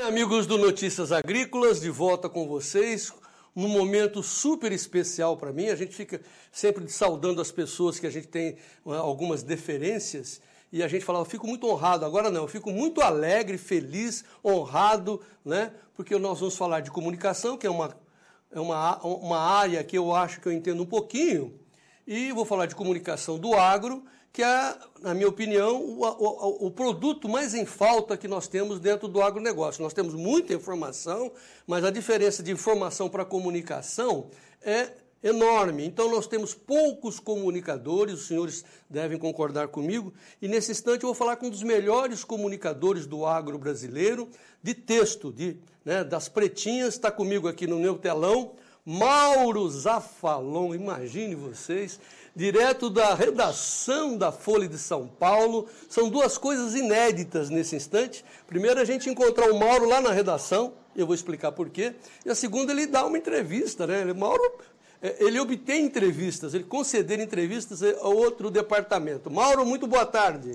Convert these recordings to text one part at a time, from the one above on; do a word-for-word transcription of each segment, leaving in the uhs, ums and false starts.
Amigos do Notícias Agrícolas, de volta com vocês, num momento super especial para mim. A gente fica sempre saudando as pessoas que a gente tem uh, algumas deferências, e a gente fala, eu fico muito honrado. Agora não, eu fico muito alegre, feliz, honrado, né? Porque nós vamos falar de comunicação, que é uma, é uma, uma área que eu acho que eu entendo um pouquinho, e vou falar de comunicação do agro, que é, na minha opinião, o, o, o produto mais em falta que nós temos dentro do agronegócio. Nós temos muita informação, mas a diferença de informação para comunicação é enorme. Então, nós temos poucos comunicadores, os senhores devem concordar comigo, e nesse instante eu vou falar com um dos melhores comunicadores do agro brasileiro, de texto, de, né, das pretinhas, está comigo aqui no meu telão, Mauro Zafalon, imagine vocês, direto da redação da Folha de São Paulo. São duas coisas inéditas nesse instante. Primeiro, a gente encontrar o Mauro lá na redação, eu vou explicar por quê. E a segunda, ele dá uma entrevista, né? O Mauro, ele obtém entrevistas, ele conceder entrevistas a outro departamento. Mauro, muito boa tarde.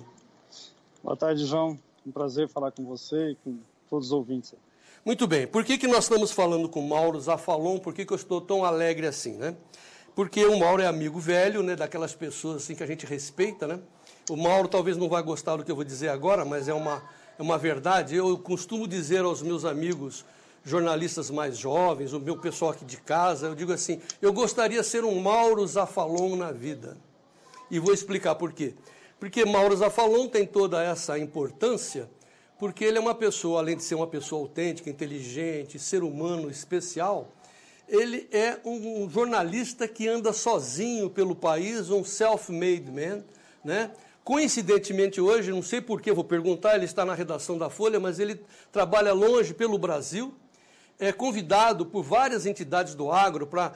Boa tarde, João. Um prazer falar com você e com todos os ouvintes. Muito bem. Por que que nós estamos falando com o Mauro Zafalon? Por que que eu estou tão alegre assim, né? Porque o Mauro é amigo velho, né, daquelas pessoas assim que a gente respeita, né? O Mauro talvez não vá gostar do que eu vou dizer agora, mas é uma, é uma verdade. Eu costumo dizer aos meus amigos jornalistas mais jovens, o meu pessoal aqui de casa, eu digo assim, eu gostaria de ser um Mauro Zafalon na vida. E vou explicar por quê. Porque Mauro Zafalon tem toda essa importância, porque ele é uma pessoa, além de ser uma pessoa autêntica, inteligente, ser humano especial, ele é um jornalista que anda sozinho pelo país, um self-made man, né? Coincidentemente hoje, não sei por que, vou perguntar, ele está na redação da Folha, mas ele trabalha longe pelo Brasil, é convidado por várias entidades do agro para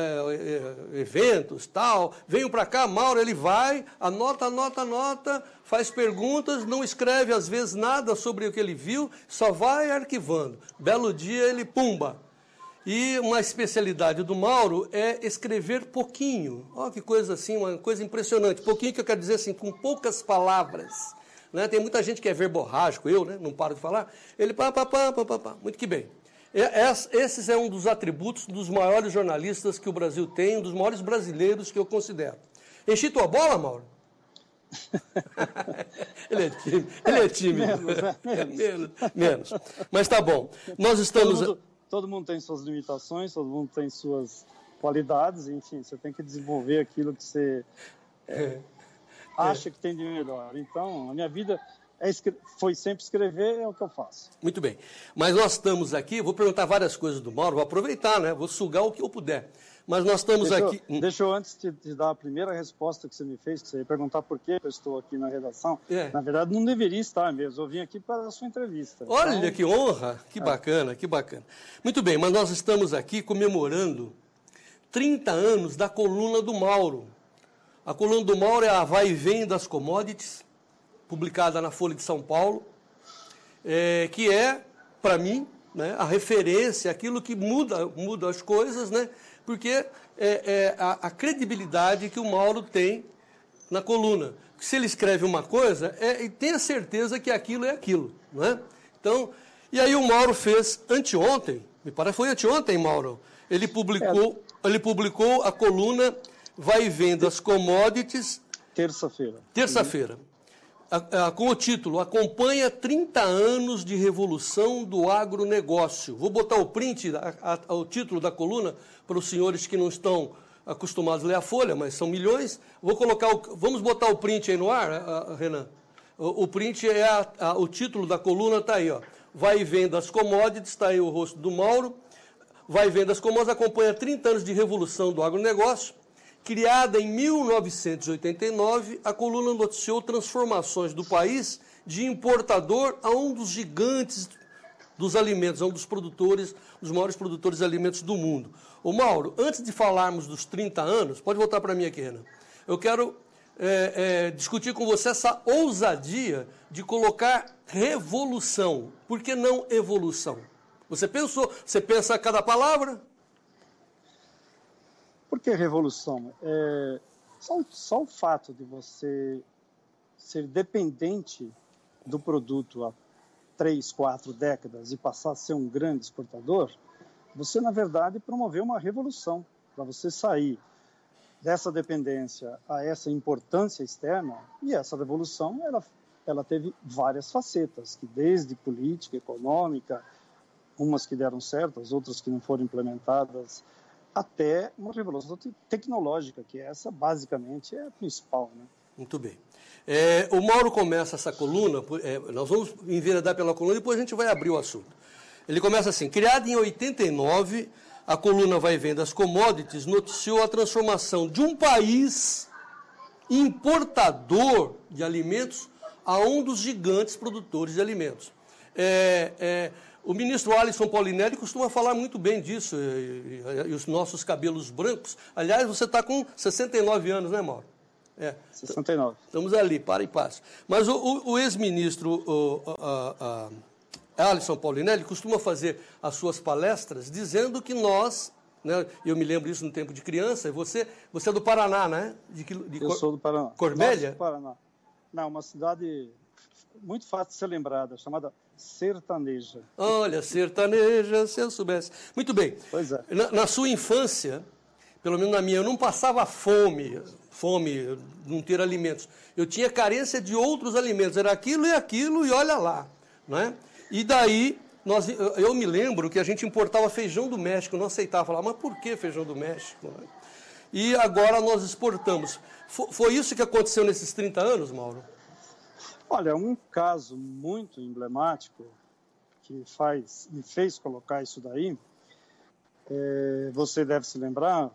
é, é, eventos, tal. Venham para cá, Mauro, ele vai, anota, anota, anota, faz perguntas, não escreve às vezes nada sobre o que ele viu, só vai arquivando. Belo dia ele, pumba. E uma especialidade do Mauro é escrever pouquinho. Olha que coisa assim, uma coisa impressionante. Pouquinho que eu quero dizer assim, com poucas palavras. Né? Tem muita gente que é verborrágico, eu, né? Não paro de falar. Ele pá, pá, pá, pá, pá, pá. Muito que bem. Esses é um dos atributos dos maiores jornalistas que o Brasil tem, um dos maiores brasileiros que eu considero. Enchi tua bola, Mauro? ele é tímido. Ele é tímido. Menos, né? menos. menos, menos. Mas tá bom. Nós estamos... Todo mundo, todo mundo tem suas limitações, todo mundo tem suas qualidades, enfim, você tem que desenvolver aquilo que você é, acha é. que tem de melhor. Então, a minha vida... É, foi sempre escrever, é o que eu faço. Muito bem. Mas nós estamos aqui, vou perguntar várias coisas do Mauro, vou aproveitar, né? Vou sugar o que eu puder. Mas nós estamos deixa aqui... Eu, deixa eu, antes de, de dar a primeira resposta que você me fez, que você ia perguntar por que eu estou aqui na redação, é. Na verdade não deveria estar mesmo, eu vim aqui para a sua entrevista. Olha, então... que honra, que é. bacana, que bacana. Muito bem, mas nós estamos aqui comemorando trinta anos da coluna do Mauro. A coluna do Mauro é a Vai e Vem das Commodities, publicada na Folha de São Paulo, é, que é, para mim, né, a referência, aquilo que muda, muda as coisas, né, porque é, é a, a credibilidade que o Mauro tem na coluna. Se ele escreve uma coisa, é, e tenha certeza que aquilo é aquilo. Né? Então, e aí o Mauro fez anteontem, me parece que foi anteontem, Mauro, ele publicou, é. ele publicou a coluna Vai e Vem das Commodities. Terça-feira. Terça-feira. Com o título, acompanha trinta anos de revolução do agronegócio. Vou botar o print, a, a, o título da coluna, para os senhores que não estão acostumados a ler a Folha, mas são milhões. Vou colocar o, vamos botar o print aí no ar, a, a, Renan? O, o print é a, a, o título da coluna, está aí, ó. Vai e Vem das Commodities, está aí o rosto do Mauro. Vai e Vem das Commodities, acompanha trinta anos de revolução do agronegócio. Criada em mil novecentos e oitenta e nove, a coluna noticiou transformações do país de importador a um dos gigantes dos alimentos, a um dos produtores, dos maiores produtores de alimentos do mundo. Ô Mauro, antes de falarmos dos trinta anos, pode voltar para mim aqui, Renan, eu quero é, é, discutir com você essa ousadia de colocar revolução. Por que não evolução? Você pensou, você pensa a cada palavra? Por que revolução? É, só, só o fato de você ser dependente do produto há três, quatro décadas e passar a ser um grande exportador, você, na verdade, promoveu uma revolução para você sair dessa dependência a essa importância externa. E essa revolução, ela, ela teve várias facetas, que desde política, econômica, umas que deram certas, outras que não foram implementadas, até uma revolução tecnológica, que essa, basicamente, é a principal, né? Muito bem. É, o Mauro começa essa coluna, é, nós vamos enveredar pela coluna e depois a gente vai abrir o assunto. Ele começa assim: criado em oitenta e nove, a coluna Vai Vendo as Commodities noticiou a transformação de um país importador de alimentos a um dos gigantes produtores de alimentos. É, é, o ministro Alisson Paulinelli costuma falar muito bem disso, e, e, e os nossos cabelos brancos. Aliás, você está com sessenta e nove anos, né, Mauro? É, sessenta e nove. Estamos ali, para e passo. Mas o, o, o ex-ministro o, a, a Alisson Paulinelli costuma fazer as suas palestras dizendo que nós, né, eu me lembro disso no tempo de criança, você, você é do Paraná, né? De, de eu Cor... sou do Paraná. Corbélia? Nossa, do Paraná. Não, uma cidade muito fácil de ser lembrada, chamada Sertaneja. Olha, Sertaneja, se eu soubesse. Muito bem. Pois é. Na, na sua infância, pelo menos na minha, eu não passava fome, fome, não ter alimentos. Eu tinha carência de outros alimentos, era aquilo e aquilo e olha lá, não é? E daí, nós, eu me lembro que a gente importava feijão do México, não aceitava falar, mas por que feijão do México? E agora nós exportamos. Foi, foi isso que aconteceu nesses trinta anos, Mauro? Olha, um caso muito emblemático que faz, me fez colocar isso daí, é, você deve se lembrar,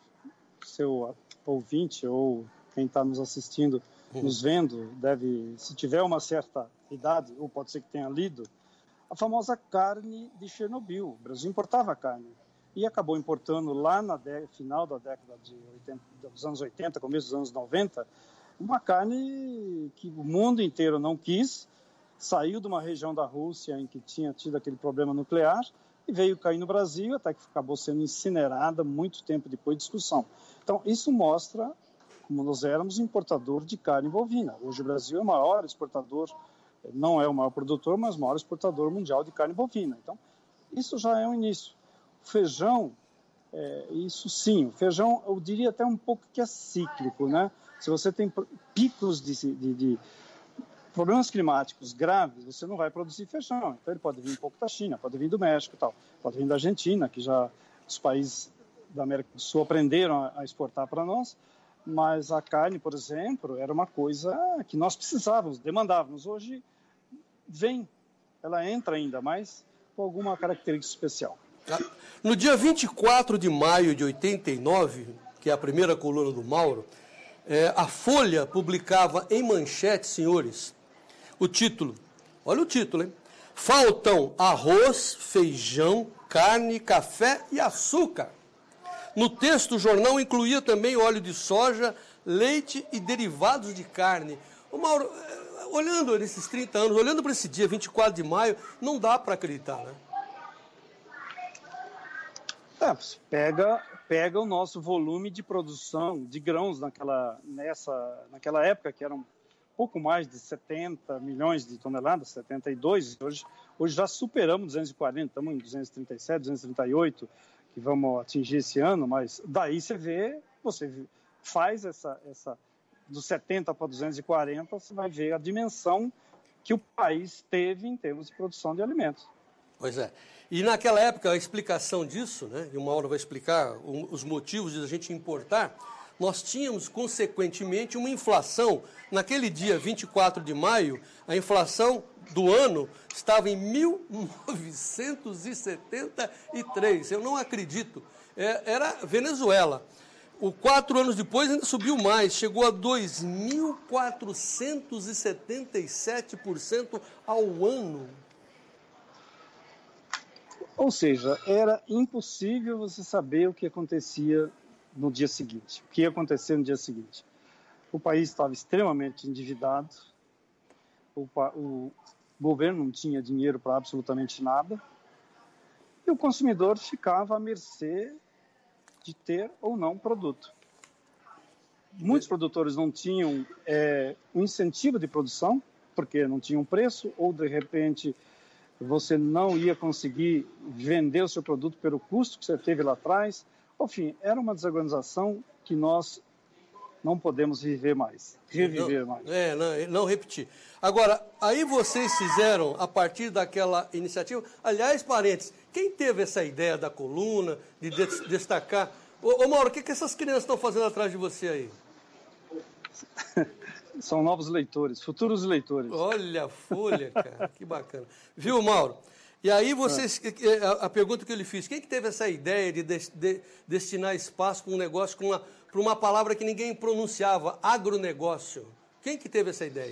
seu ouvinte ou quem está nos assistindo, uhum. nos vendo, deve, se tiver uma certa idade, ou pode ser que tenha lido, a famosa carne de Chernobyl. O Brasil importava carne e acabou importando lá no final da década de oitenta, dos anos oitenta, começo dos anos noventa, uma carne que o mundo inteiro não quis, saiu de uma região da Rússia em que tinha tido aquele problema nuclear e veio cair no Brasil, até que acabou sendo incinerada muito tempo depois de discussão. Então, isso mostra como nós éramos importador de carne bovina. Hoje o Brasil é o maior exportador, não é o maior produtor, mas o maior exportador mundial de carne bovina. Então, isso já é um início. O feijão, é, isso sim, o feijão eu diria até um pouco que é cíclico, né? Se você tem picos de, de, de problemas climáticos graves, você não vai produzir feijão. Então, ele pode vir um pouco da China, pode vir do México e tal, pode vir da Argentina, que já os países da América do Sul aprenderam a exportar para nós, mas a carne, por exemplo, era uma coisa que nós precisávamos, demandávamos. Hoje vem, ela entra ainda, mas com alguma característica especial. No dia vinte e quatro de maio de oitenta e nove, que é a primeira coluna do Mauro, é, a Folha publicava em manchete, senhores, o título, olha o título, hein? Faltam arroz, feijão, carne, café e açúcar. No texto, o jornal incluía também óleo de soja, leite e derivados de carne. Ô Mauro, olhando nesses trinta anos, olhando para esse dia, vinte e quatro de maio, não dá para acreditar, né? É, pega, pega o nosso volume de produção de grãos naquela, nessa, naquela época, que eram pouco mais de setenta milhões de toneladas, setenta e dois. Hoje, hoje já superamos duzentos e quarenta, estamos em duzentos e trinta e sete, duzentos e trinta e oito, que vamos atingir esse ano, mas daí você vê, você faz essa, essa dos setenta para duzentos e quarenta, você vai ver a dimensão que o país teve em termos de produção de alimentos. Pois é. E naquela época, a explicação disso, né, e o Mauro vai explicar os motivos de a gente importar, nós tínhamos, consequentemente, uma inflação. Naquele dia, vinte e quatro de maio, a inflação do ano estava em mil novecentos e setenta e três. Eu não acredito. É, era Venezuela. O quatro anos depois ainda subiu mais, chegou a dois mil quatrocentos e setenta e sete por cento ao ano. Ou seja, era impossível você saber o que acontecia no dia seguinte, o que ia acontecer no dia seguinte. O país estava extremamente endividado, o, o governo não tinha dinheiro para absolutamente nada, e o consumidor ficava à mercê de ter ou não produto. Muitos produtores não tinham é, um incentivo de produção, porque não tinha um preço, ou de repente você não ia conseguir vender o seu produto pelo custo que você teve lá atrás. Enfim, era uma desorganização que nós não podemos viver mais, reviver não, mais. É, não, não repetir. Agora, aí vocês fizeram, a partir daquela iniciativa, aliás, parentes, quem teve essa ideia da coluna, de des- destacar... Ô, ô Mauro, o que, que essas crianças estão fazendo atrás de você aí? São novos leitores, futuros leitores. Olha a folha, cara, que bacana. Viu, Mauro? E aí vocês, a, a pergunta que eu lhe fiz, quem que teve essa ideia de, de, de destinar espaço para um negócio, com uma, para uma palavra que ninguém pronunciava, agronegócio? Quem que teve essa ideia?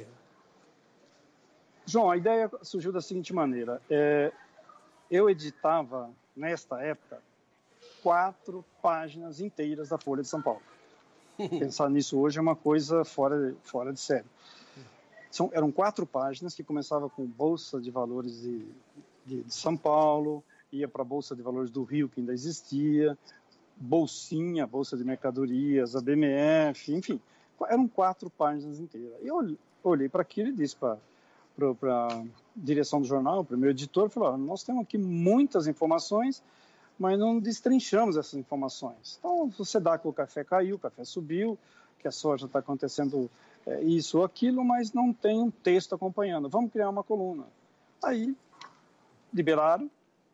João, a ideia surgiu da seguinte maneira. É, eu editava, nesta época, quatro páginas inteiras da Folha de São Paulo. Pensar nisso hoje é uma coisa fora, fora de sério. São, eram quatro páginas que começavam com Bolsa de Valores de, de, de São Paulo, ia para a Bolsa de Valores do Rio, que ainda existia, Bolsinha, Bolsa de Mercadorias, a B M F, enfim, eram quatro páginas inteiras. E eu olhei para aquilo e disse para a direção do jornal, para o meu editor, falou, oh, nós temos aqui muitas informações, mas não destrinchamos essas informações. Então, você dá que o café caiu, o café subiu, que a soja está acontecendo é, isso ou aquilo, mas não tem um texto acompanhando. Vamos criar uma coluna. Aí, liberaram.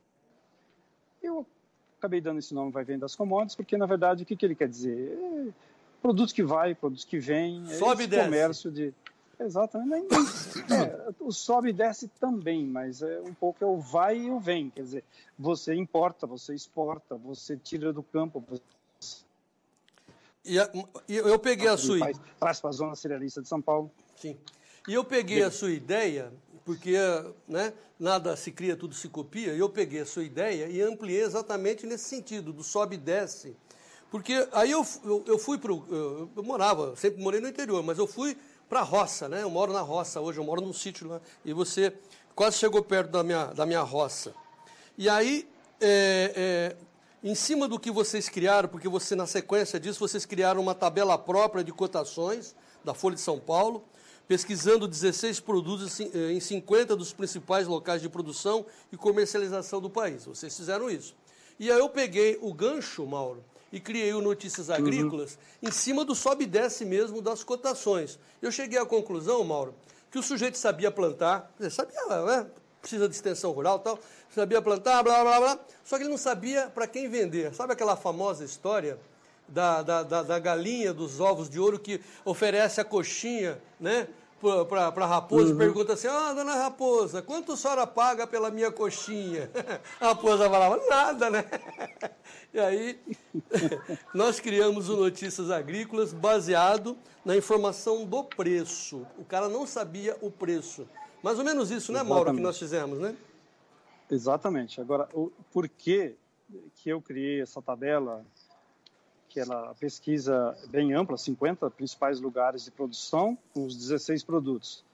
Eu acabei dando esse nome, vai vem das commodities, porque, na verdade, o que, que ele quer dizer? É produtos que vai, produtos que vêm, é sobe e desce. Comércio de... Exatamente. É, o sobe e desce também, mas é um pouco é o vai e o vem. Quer dizer, você importa, você exporta, você tira do campo. Você... E, a, e eu peguei a sua... Faz, traz para a zona cerealista de São Paulo. Sim. E eu peguei Bem. a sua ideia, porque né, nada se cria, tudo se copia, e eu peguei a sua ideia e ampliei exatamente nesse sentido, do sobe e desce. Porque aí eu, eu, eu fui para o... Eu, eu morava, sempre morei no interior, mas eu fui... para a roça, né? Eu moro na roça hoje, eu moro num sítio lá, e você quase chegou perto da minha, da minha roça. E aí, é, é, em cima do que vocês criaram, porque você, na sequência disso, vocês criaram uma tabela própria de cotações da Folha de São Paulo, pesquisando dezesseis produtos em cinquenta dos principais locais de produção e comercialização do país. Vocês fizeram isso. E aí eu peguei o gancho, Mauro, e criei o Notícias Agrícolas uhum. em cima do sobe e desce mesmo das cotações. Eu cheguei à conclusão, Mauro, que o sujeito sabia plantar, sabia, né? Precisa de extensão rural e tal, sabia plantar, blá, blá, blá, só que ele não sabia para quem vender. Sabe aquela famosa história da, da, da, da galinha dos ovos de ouro que oferece a coxinha, né? Para a raposa, uhum. pergunta assim, ah, dona Raposa, quanto a senhora paga pela minha coxinha? A raposa falava, nada, né? E aí, nós criamos o Notícias Agrícolas baseado na informação do preço. O cara não sabia o preço. Mais ou menos isso, né, Exatamente. Mauro, que nós fizemos, né? Exatamente. Agora, o porquê que eu criei essa tabela, que ela a pesquisa bem ampla, cinquenta principais lugares de produção, com os dezesseis produtos.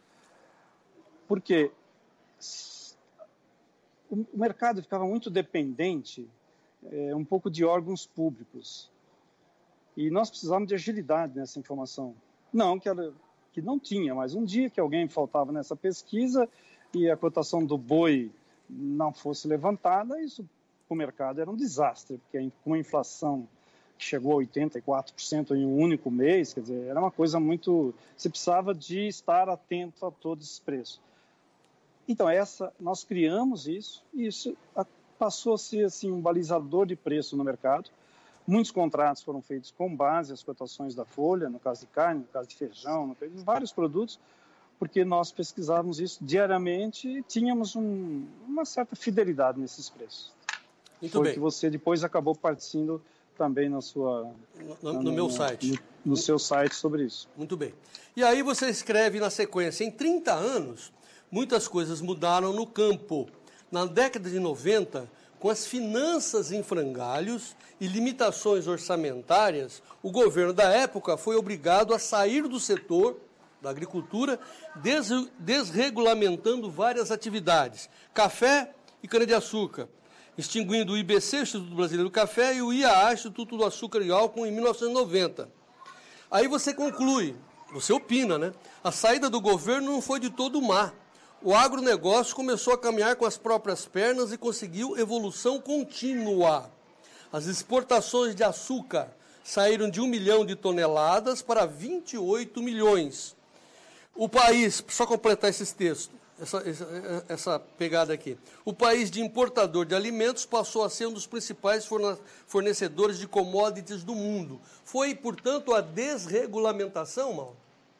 Porque o mercado ficava muito dependente é, um pouco de órgãos públicos. E nós precisávamos de agilidade nessa informação. Não que, ela, que não tinha, mas um dia que alguém faltava nessa pesquisa e a cotação do boi não fosse levantada, isso para o mercado era um desastre, porque com a inflação que chegou a oitenta e quatro por cento em um único mês, quer dizer, era uma coisa muito... Você precisava de estar atento a todos esses preços. Então, essa, nós criamos isso, e isso passou a ser assim, um balizador de preço no mercado. Muitos contratos foram feitos com base às cotações da Folha, no caso de carne, no caso de feijão, no caso de vários produtos, porque nós pesquisávamos isso diariamente e tínhamos um, uma certa fidelidade nesses preços. Muito Foi bem. que você depois acabou partindo também na sua, no, no, no, no meu site. No, no seu site sobre isso. Muito bem. E aí você escreve na sequência, em trinta anos, muitas coisas mudaram no campo. Na década de noventa, com as finanças em frangalhos e limitações orçamentárias, o governo da época foi obrigado a sair do setor da agricultura, des, desregulamentando várias atividades, café e cana-de-açúcar, extinguindo o I B C, Instituto Brasileiro do Café, e o I A A, Instituto do Açúcar e Álcool, em mil novecentos e noventa. Aí você conclui Você opina, né? A saída do governo não foi de todo má. O agronegócio começou a caminhar com as próprias pernas e conseguiu evolução contínua. As exportações de açúcar saíram de um milhão de toneladas para vinte e oito milhões. O país, só completar esses textos, essa, essa, essa pegada aqui. O país de importador de alimentos passou a ser um dos principais fornecedores de commodities do mundo. Foi, portanto, a desregulamentação, Mauro?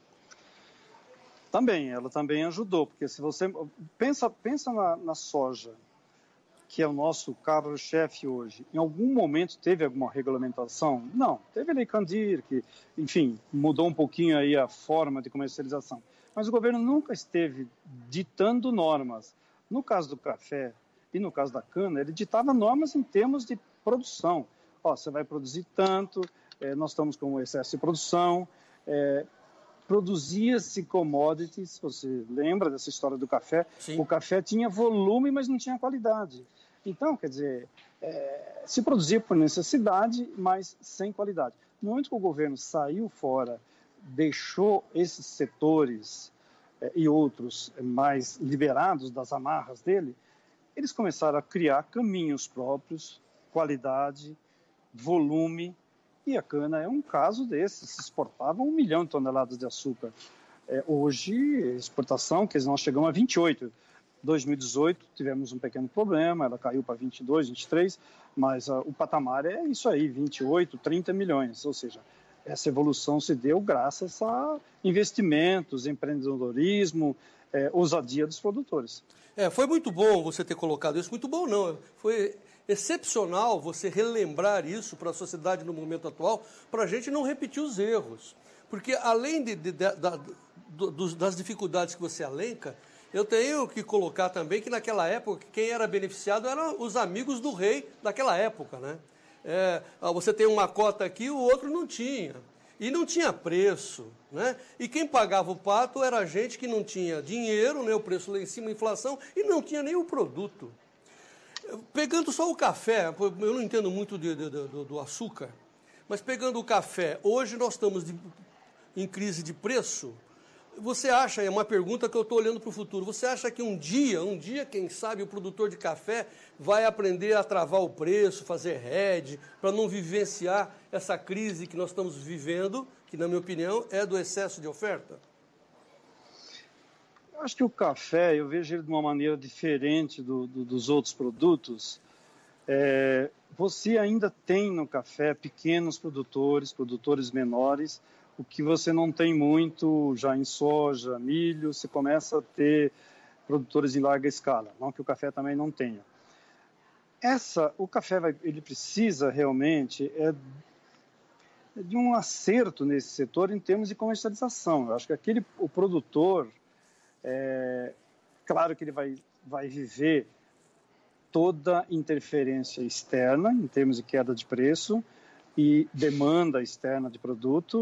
Também, ela também ajudou, porque se você pensa, pensa na, na soja, que é o nosso carro-chefe hoje, em algum momento teve alguma regulamentação? Não, teve a Lei Candir, que, enfim, mudou um pouquinho aí a forma de comercialização. Mas o governo nunca esteve ditando normas. No caso do café e no caso da cana, ele ditava normas em termos de produção. Ó, você vai produzir tanto, é, nós estamos com um excesso de produção, é, produzia-se commodities, você lembra dessa história do café? Sim. O café tinha volume, mas não tinha qualidade. Então, quer dizer, é, se produzia por necessidade, mas sem qualidade. No momento que o governo saiu fora, deixou esses setores é, e outros mais liberados das amarras dele, eles começaram a criar caminhos próprios, qualidade, volume. E a cana é um caso desses, se exportava um milhão de toneladas de açúcar. É, hoje, exportação, que nós chegamos a vinte e oito. Em dois mil e dezoito tivemos um pequeno problema, ela caiu para vinte e dois, vinte e três, mas uh, o patamar é isso aí, vinte e oito, trinta milhões. Ou seja, essa evolução se deu graças a investimentos, empreendedorismo, é, ousadia dos produtores. É, foi muito bom você ter colocado isso, muito bom não, foi excepcional você relembrar isso para a sociedade no momento atual, para a gente não repetir os erros. Porque além de, de, de, da, do, das dificuldades que você elenca, eu tenho que colocar também que naquela época quem era beneficiado eram os amigos do rei daquela época, né? É, você tem uma cota aqui, o outro não tinha. E não tinha preço, né? E quem pagava o pato era a gente que não tinha dinheiro, né? O preço lá em cima, a inflação, e não tinha nem o produto. Pegando só o café, eu não entendo muito de, de, do, do açúcar, mas pegando o café, hoje nós estamos de, em crise de preço. Você acha, é uma pergunta que eu estou olhando para o futuro, você acha que um dia, um dia, quem sabe, o produtor de café vai aprender a travar o preço, fazer hedge, para não vivenciar essa crise que nós estamos vivendo, que, na minha opinião, é do excesso de oferta? Eu acho que o café, eu vejo ele de uma maneira diferente do, do, dos outros produtos. É, você ainda tem no café pequenos produtores, produtores menores, o que você não tem muito já em soja, milho, você começa a ter produtores em larga escala, não que o café também não tenha. Essa, o café vai, ele precisa realmente é, de um acerto nesse setor em termos de comercialização. Eu acho que aquele, o produtor, é, claro que ele vai, vai viver toda interferência externa em termos de queda de preço e demanda externa de produto,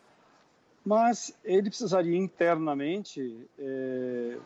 mas ele precisaria internamente, é,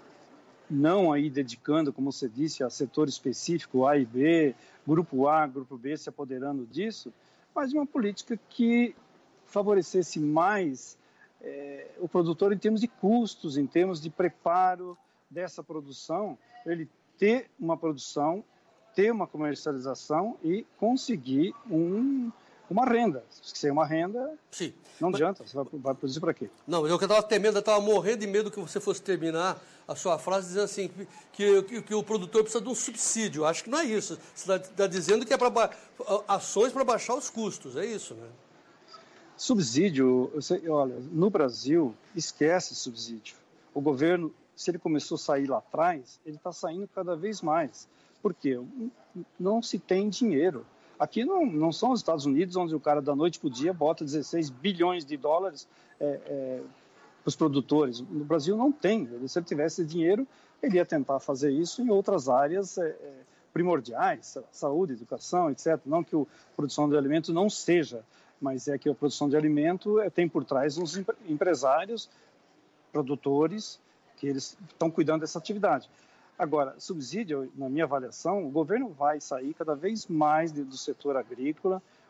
não aí dedicando, como você disse, a setor específico A e B, grupo A, grupo B se apoderando disso, mas de uma política que favorecesse mais é, o produtor em termos de custos, em termos de preparo dessa produção, ele ter uma produção, ter uma comercialização e conseguir um... uma renda. Se ser uma renda, Sim. não mas... adianta, você vai, vai produzir para quê? Não, eu estava temendo, eu estava morrendo de medo que você fosse terminar a sua frase dizendo assim, que, que, que o produtor precisa de um subsídio. Acho que não é isso. Você está tá dizendo que é para ações para baixar os custos, é isso, né? Subsídio, você, olha, no Brasil, esquece subsídio. O governo, se ele começou a sair lá atrás, ele está saindo cada vez mais. Por quê? Não se tem dinheiro. Aqui não, não são os Estados Unidos, onde o cara da noite para o dia bota dezesseis bilhões de dólares é, é, para os produtores. No Brasil não tem. Se ele tivesse dinheiro, ele ia tentar fazer isso em outras áreas é, é, primordiais, saúde, educação, etcétera. Não que a produção de alimento não seja, mas é que a produção de alimento é, tem por trás uns empresários, produtores, que eles estão cuidando dessa atividade. Agora, subsídio, na minha avaliação, o governo vai sair cada vez mais do setor agrícola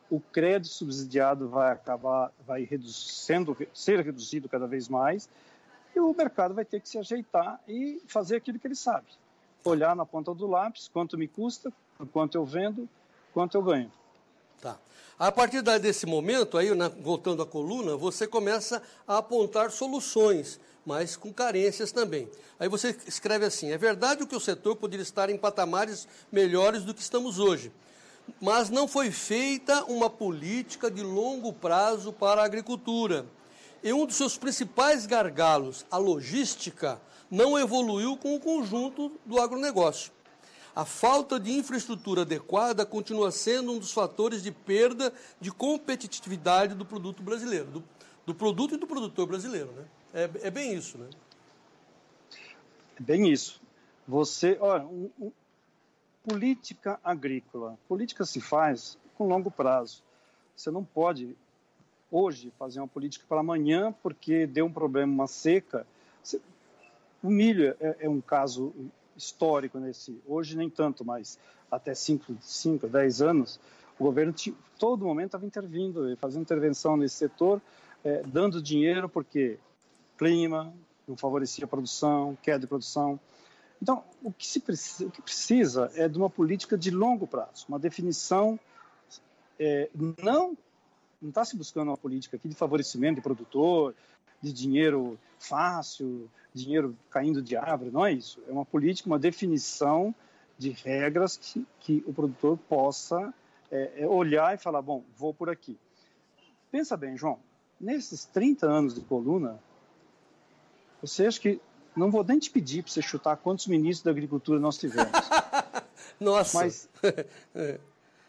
o crédito subsidiado vai acabar, vai reduzindo, ser reduzido cada vez mais, e o mercado vai ter que se ajeitar e fazer aquilo que ele sabe. Olhar na ponta do lápis, quanto me custa, quanto eu vendo, quanto eu ganho. Tá. A partir desse momento, aí, né, voltando à coluna, você começa a apontar soluções, mas com carências também. Aí você escreve assim: é verdade que o setor poderia estar em patamares melhores do que estamos hoje, mas não foi feita uma política de longo prazo para a agricultura. E um dos seus principais gargalos, a logística, não evoluiu com o conjunto do agronegócio. A falta de infraestrutura adequada continua sendo um dos fatores de perda de competitividade do produto brasileiro, do, do produto e do produtor brasileiro, né? É, é bem isso, né? É bem isso. Você, olha, um, um, política agrícola. Política se faz com longo prazo. Você não pode, hoje, fazer uma política para amanhã porque deu um problema, uma seca. Você, o milho é, é um caso histórico nesse. Hoje nem tanto, mas até cinco, dez anos, o governo tinha, todo momento estava intervindo, fazendo intervenção nesse setor, é, dando dinheiro porque clima não favorecia a produção, queda de produção. Então, o que, se precisa, o que precisa é de uma política de longo prazo, uma definição. É, não não está se buscando uma política aqui de favorecimento de produtor, de dinheiro fácil, dinheiro caindo de árvore, não é isso. É uma política, uma definição de regras que, que o produtor possa é, olhar e falar, bom, vou por aqui. Pensa bem, João, nesses trinta anos de coluna, você acha que, não vou nem te pedir para você chutar quantos ministros da agricultura nós tivemos. Nossa! Mas, é.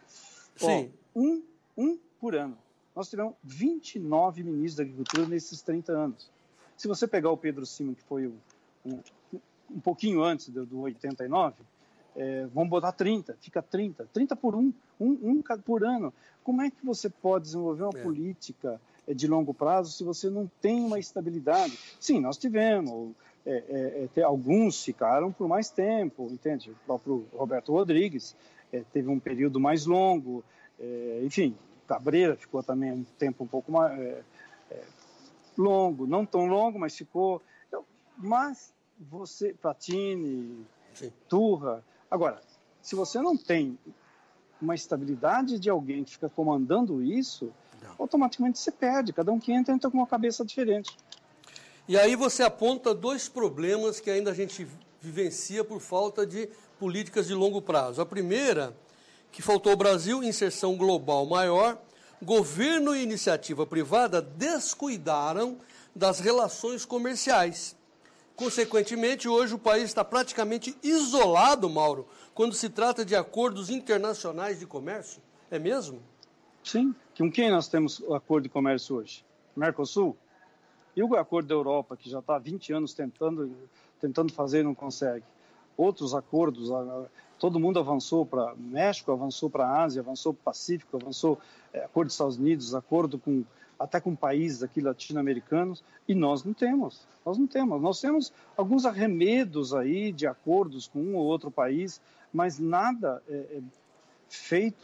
Sim. Ó, um, um por ano. Nós tivemos vinte e nove ministros da agricultura nesses trinta anos. Se você pegar o Pedro Simon, que foi um, um, um pouquinho antes do, do oitenta e nove, é, vamos botar trinta, fica trinta. trinta por um, um, um por ano. Como é que você pode desenvolver uma é. política de longo prazo se você não tem uma estabilidade? Sim, nós tivemos. É, é, alguns ficaram por mais tempo, entende? O próprio Roberto Rodrigues é, teve um período mais longo, é, enfim, Cabreira ficou também um tempo um pouco mais é, é, longo, não tão longo, mas ficou. Então, mas você, Pratini, Sim. Turra. Agora, se você não tem uma estabilidade de alguém que fica comandando isso, não. automaticamente você perde. Cada um que entra, entra com uma cabeça diferente. E aí você aponta dois problemas que ainda a gente vivencia por falta de políticas de longo prazo. A primeira, que faltou ao Brasil, inserção global maior, governo e iniciativa privada descuidaram das relações comerciais. Consequentemente, hoje o país está praticamente isolado, Mauro, quando se trata de acordos internacionais de comércio. É mesmo? Sim. Com quem nós temos o acordo de comércio hoje? Mercosul? E o acordo da Europa, que já está há vinte anos tentando, tentando fazer e não consegue. Outros acordos, todo mundo avançou para México, avançou para a Ásia, avançou para o Pacífico, avançou é, acordo dos Estados Unidos, acordo com, até com países aqui latino-americanos, e nós não temos. Nós não temos. Nós temos alguns arremedos aí de acordos com um ou outro país, mas nada é, é feito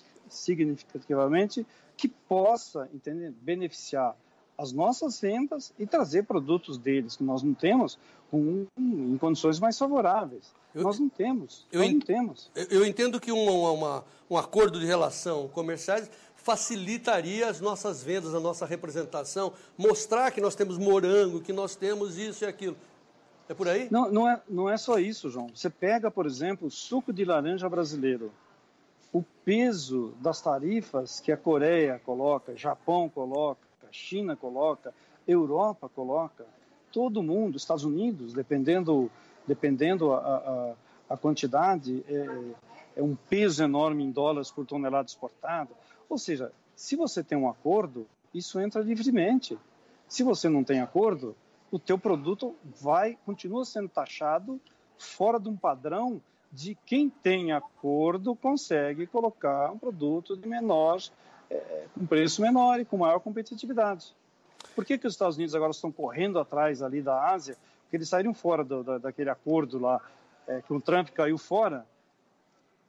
significativamente que possa, entender, beneficiar as nossas vendas e trazer produtos deles que nós não temos com, em condições mais favoráveis. Eu, nós não temos. Eu, nós não temos. Eu entendo que uma, uma, um acordo de relação comerciais facilitaria as nossas vendas, a nossa representação, mostrar que nós temos morango, que nós temos isso e aquilo. É por aí? Não, não é, não é só isso, João. Você pega, por exemplo, o suco de laranja brasileiro. O peso das tarifas que a Coreia coloca, Japão coloca, a China coloca, Europa coloca, todo mundo, Estados Unidos, dependendo, dependendo a, a, a quantidade, é, é um peso enorme em dólares por tonelada exportada. Ou seja, se você tem um acordo, isso entra livremente. Se você não tem acordo, o teu produto vai, continua sendo taxado fora de um padrão de quem tem acordo consegue colocar um produto de menor, é, com preço menor e com maior competitividade. Por que que os Estados Unidos agora estão correndo atrás ali da Ásia? Porque eles saíram fora do, da, daquele acordo lá, é, que o Trump caiu fora.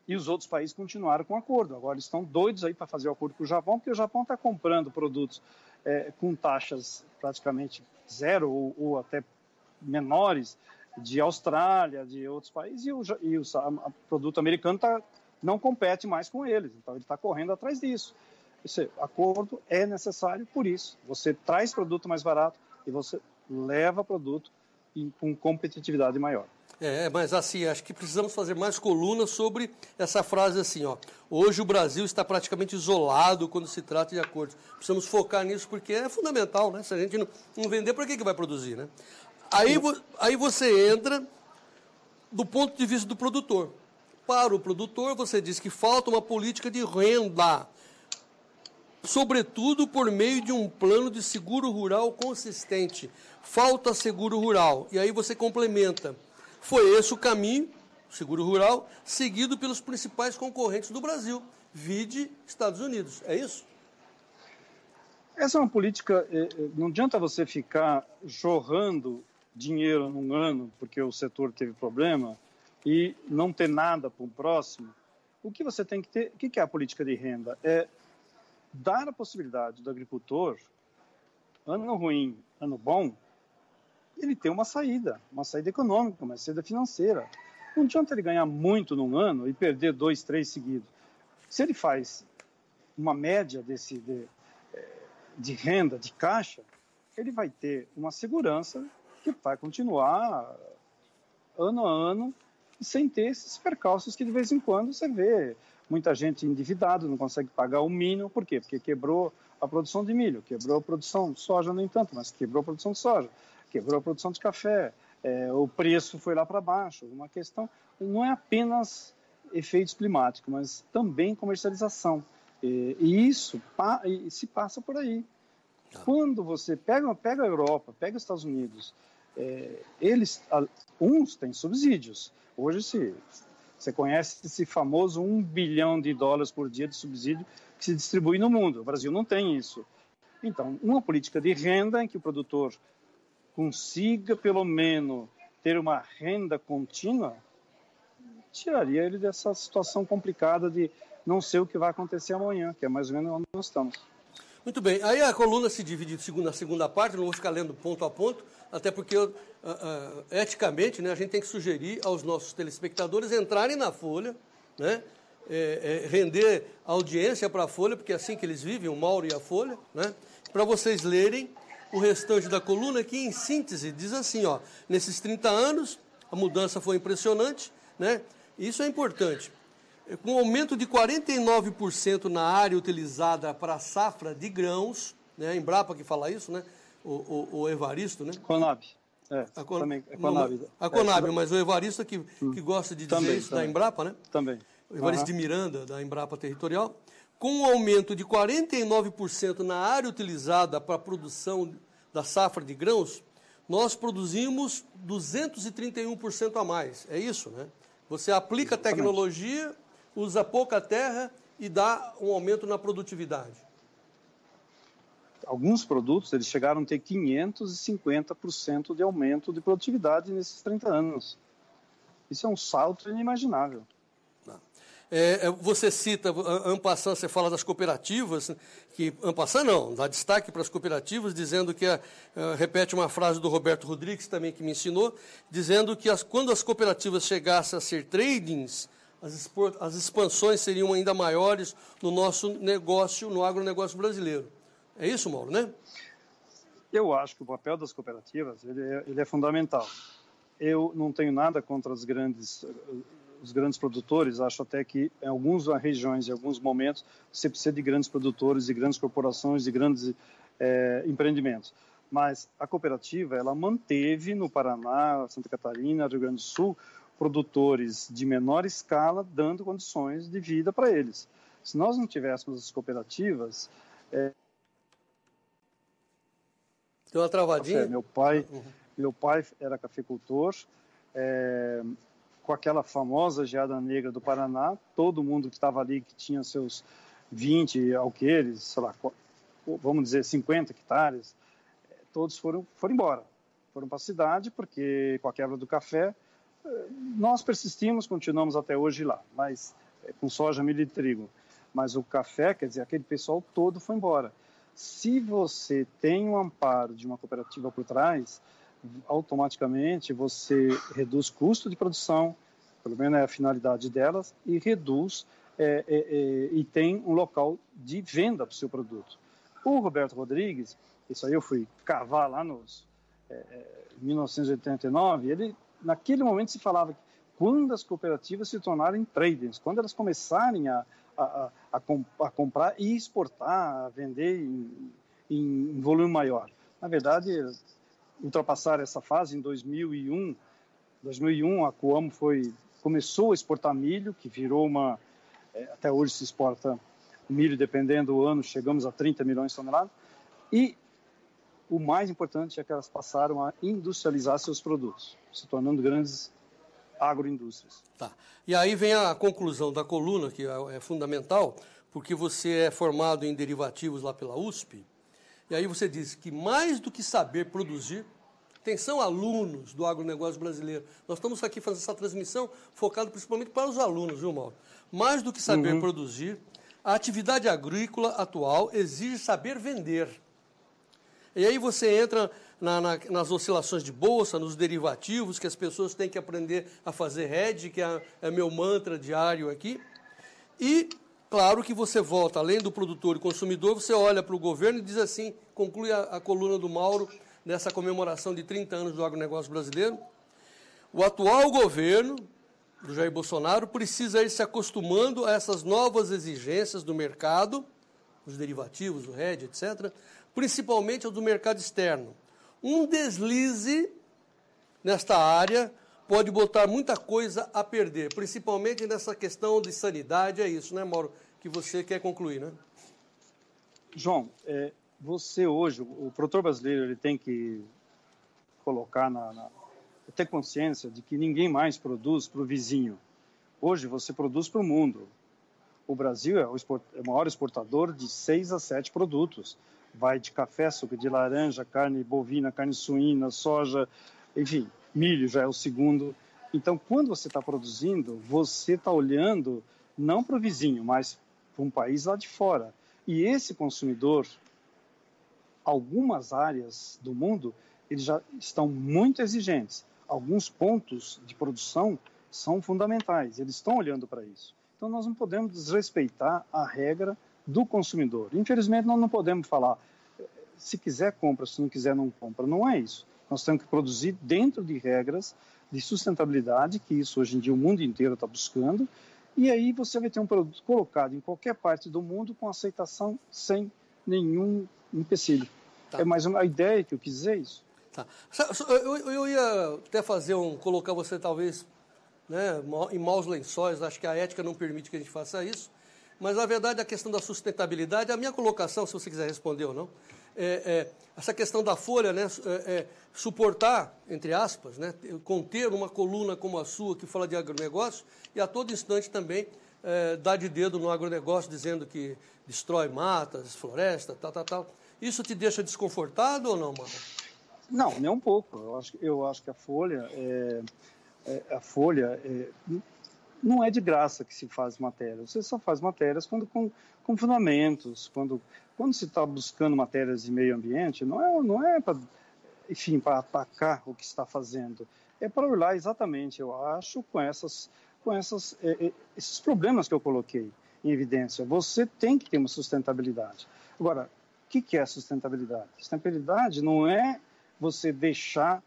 e os outros países continuaram com o acordo. Agora eles estão doidos aí para fazer o acordo com o Japão, porque o Japão está comprando produtos é, com taxas praticamente zero ou, ou até menores de Austrália, de outros países, e o, e o a, produto americano tá, não compete mais com eles. Então ele está correndo atrás disso. Esse acordo é necessário por isso. Você traz produto mais barato e você leva produto em, com competitividade maior. É, mas assim, acho que precisamos fazer mais colunas sobre essa frase assim, ó. Hoje o Brasil está praticamente isolado quando se trata de acordos. Precisamos focar nisso porque é fundamental, né? Se a gente não, não vender, para que, que vai produzir, né? Aí, aí você entra do ponto de vista do produtor. Para o produtor, você diz que falta uma política de renda, sobretudo por meio de um plano de seguro rural consistente. Falta seguro rural. E aí você complementa. Foi esse o caminho, seguro rural, seguido pelos principais concorrentes do Brasil, vide Estados Unidos. É isso? Essa é uma política, não adianta você ficar jorrando dinheiro num ano porque o setor teve problema e não ter nada para o próximo. O que você tem que ter, o que é a política de renda? É dar a possibilidade do agricultor, ano ruim, ano bom, ele ter uma saída, uma saída econômica, uma saída financeira. Não adianta ele ganhar muito num ano e perder dois, três seguidos. Se ele faz uma média desse, de, de renda, de caixa, ele vai ter uma segurança que vai continuar ano a ano sem ter esses percalços que de vez em quando você vê muita gente endividada, não consegue pagar o mínimo. Por quê? Porque quebrou a produção de milho, quebrou a produção de soja, nem tanto, mas quebrou a produção de soja, quebrou a produção de café, é, o preço foi lá para baixo. Uma questão não é apenas efeitos climáticos, mas também comercialização. E, e isso pa, e se passa por aí. Quando você pega, pega a Europa, pega os Estados Unidos, é, eles, uns têm subsídios. Hoje se, você conhece esse famoso um bilhão de dólares por dia de subsídio que se distribui no mundo. O Brasil não tem isso. Então, uma política de renda em que o produtor consiga, pelo menos, ter uma renda contínua, tiraria ele dessa situação complicada de não sei o que vai acontecer amanhã, que é mais ou menos onde nós estamos. Muito bem. Aí a coluna se divide na segunda parte, não vou ficar lendo ponto a ponto, até porque, uh, uh, eticamente, né, a gente tem que sugerir aos nossos telespectadores entrarem na Folha, né, é, é, render audiência para a Folha, porque é assim que eles vivem, o Mauro e a Folha, né, para vocês lerem o restante da coluna, que, em síntese, diz assim, ó, nesses trinta anos, a mudança foi impressionante, né, isso é importante. Com um aumento de quarenta e nove por cento na área utilizada para a safra de grãos, né, a Embrapa que fala isso, né, o, o, o Evaristo, né? Conab, é, a Con... também, é Conab. Não, a Conab, é, mas o Evaristo que, hum. que gosta de dizer também, isso também. da Embrapa, né? Também. O Evaristo uhum. de Miranda, da Embrapa Territorial, com um aumento de quarenta e nove por cento na área utilizada para a produção da safra de grãos, nós produzimos duzentos e trinta e um por cento a mais. É isso, né? Você aplica a tecnologia, usa pouca terra e dá um aumento na produtividade. Alguns produtos eles chegaram a ter quinhentos e cinquenta por cento de aumento de produtividade nesses trinta anos. Isso é um salto inimaginável. É, você cita, en passant, você fala das cooperativas, que, en passant não, dá destaque para as cooperativas, dizendo que, a, a, repete uma frase do Roberto Rodrigues, também que me ensinou, dizendo que as, quando as cooperativas chegassem a ser tradings, as, export, as expansões seriam ainda maiores no nosso negócio, no agronegócio brasileiro. É isso, Mauro, né? Eu acho que o papel das cooperativas ele é, ele é fundamental. Eu não tenho nada contra as grandes... os grandes produtores, acho até que em algumas regiões, em alguns momentos, você precisa de grandes produtores, de grandes corporações, de grandes é, empreendimentos. Mas a cooperativa, ela manteve no Paraná, Santa Catarina, Rio Grande do Sul, produtores de menor escala, dando condições de vida para eles. Se nós não tivéssemos as cooperativas... É... Tem uma travadinha? Café. Meu pai, uhum. meu pai era cafeicultor, é... com aquela famosa geada negra do Paraná, todo mundo que estava ali, que tinha seus vinte alqueires, sei lá, vamos dizer cinquenta hectares, todos foram, foram embora. Foram para a cidade, porque com a quebra do café, nós persistimos, continuamos até hoje lá. Mas com soja, milho e trigo. Mas o café, quer dizer, aquele pessoal todo foi embora. Se você tem um amparo de uma cooperativa por trás, automaticamente você reduz custo de produção, pelo menos é a finalidade delas, e reduz é, é, é, e tem um local de venda para o seu produto. O Roberto Rodrigues, isso aí eu fui cavar lá nos é, mil novecentos e oitenta e nove, ele, naquele momento se falava que quando as cooperativas se tornarem traders, quando elas começarem a, a, a, a comprar e exportar, a vender em, em volume maior. Na verdade, ultrapassaram essa fase em dois mil e um. dois mil e um a Coamo foi, começou a exportar milho, que virou uma... É, até hoje se exporta milho, dependendo do ano, chegamos a trinta milhões de toneladas. E o mais importante é que elas passaram a industrializar seus produtos, se tornando grandes agroindústrias. Tá. E aí vem a conclusão da coluna, que é fundamental, porque você é formado em derivativos lá pela U S P, e aí você diz que mais do que saber produzir, atenção alunos do agronegócio brasileiro, nós estamos aqui fazendo essa transmissão focada principalmente para os alunos, viu, Mauro? Mais do que saber uhum. produzir, a atividade agrícola atual exige saber vender. E aí você entra na, na, nas oscilações de bolsa, nos derivativos, que as pessoas têm que aprender a fazer hedge, que é, é meu mantra diário aqui. E, claro, que você volta, além do produtor e consumidor, você olha para o governo e diz assim, conclui a, a coluna do Mauro, nessa comemoração de trinta anos do agronegócio brasileiro. O atual governo, do Jair Bolsonaro, precisa ir se acostumando a essas novas exigências do mercado, os derivativos, o hedge, etcétera, principalmente ao do mercado externo. Um deslize nesta área pode botar muita coisa a perder, principalmente nessa questão de sanidade, é isso, né, Mauro, que você quer concluir, né? João, é, você hoje, o produtor brasileiro, ele tem que colocar na, na ter consciência de que ninguém mais produz para o vizinho. Hoje você produz para o mundo. O Brasil é o, export, é o maior exportador de seis a sete produtos. Vai de café, suco de laranja, carne bovina, carne suína, soja, enfim, milho já é o segundo. Então, quando você está produzindo, você está olhando não para o vizinho, mas para um país lá de fora. E esse consumidor, algumas áreas do mundo, eles já estão muito exigentes. Alguns pontos de produção são fundamentais, eles estão olhando para isso. Então, nós não podemos desrespeitar a regra do consumidor. Infelizmente, nós não podemos falar, se quiser, compra, se não quiser, não compra. Não é isso. Nós temos que produzir dentro de regras de sustentabilidade, que isso hoje em dia o mundo inteiro está buscando, e aí você vai ter um produto colocado em qualquer parte do mundo com aceitação sem nenhum empecilho. Tá. É mais uma ideia que eu quis dizer isso. Tá. Eu, eu ia até fazer um, colocar você talvez, né, em maus lençóis, acho que a ética não permite que a gente faça isso, mas na verdade a questão da sustentabilidade, a minha colocação, se você quiser responder ou não, é, é essa questão da Folha, né, é, é, suportar, entre aspas, né, conter uma coluna como a sua que fala de agronegócio e a todo instante também é, dá de dedo no agronegócio dizendo que destrói matas, floresta, tal, tal, tal. Isso te deixa desconfortado ou não, Mauro? Não, nem um pouco. Eu acho, eu acho que a Folha, é, é, a Folha é, não é de graça que se faz matéria. Você só faz matérias quando, com, com fundamentos, quando, quando se está buscando matérias de meio ambiente, não é, não é para, enfim, para atacar o que está fazendo. É para olhar exatamente, eu acho, com, essas, com essas, é, esses problemas que eu coloquei em evidência. Você tem que ter uma sustentabilidade. Agora, o que, que é sustentabilidade? Sustentabilidade não é você deixar